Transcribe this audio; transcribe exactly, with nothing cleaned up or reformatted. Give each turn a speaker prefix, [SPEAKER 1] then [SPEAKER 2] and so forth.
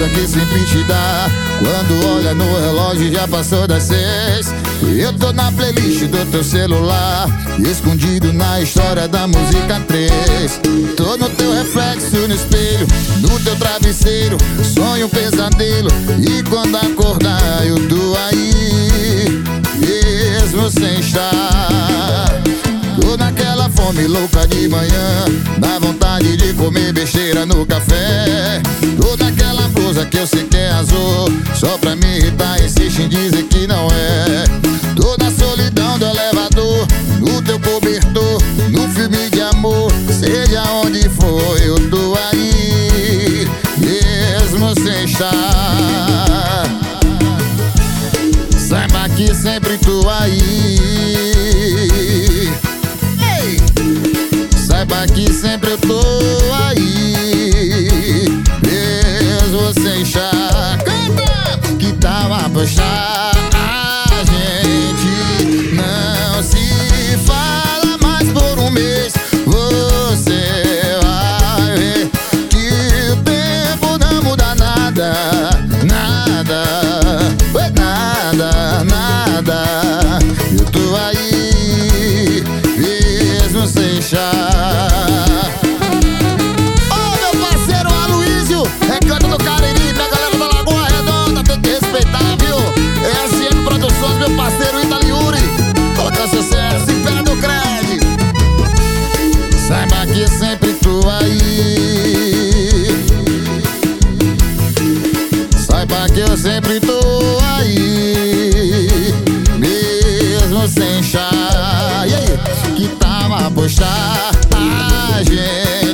[SPEAKER 1] que sempre te dá. Quando olha no relógio já passou das seis. Eu tô na playlist do teu celular, escondido na história da música três. Tô no teu reflexo no espelho, no teu travesseiro, sonho um pesadelo. E quando acordar eu tô aí, mesmo sem estar. Tô naquela fome louca de manhã, dá vontade de comer besteira no café. Tô naquela blusa que eu sei que é azul, só pra me irritar insiste em dizer que não é. Tô na solidão do elevador, no teu cobertor, no filme de amor, seja onde for eu tô aí, mesmo sem estar. Saiba que sempre tô aí. Ei! Saiba que sempre eu tô aí, mesmo sem estar. Canta! Que tal apostar? A gente não se fala mais por um mês. Você vai ver que o tempo não muda nada, nada, nada, nada. Eu tô aí, mesmo sem chá. Ô meu parceiro Aloysio, Recanto do Cariri, minha galera da Lagoa Redonda, tem que respeitar, viu? É a S M Produções, meu parceiro Itali Yuri, coloca sucesso em pé do crédito. Saiba que sempre tô aí. Saiba que eu sempre tô aí, mesmo sem chá. E aí, que tal apostar? A gente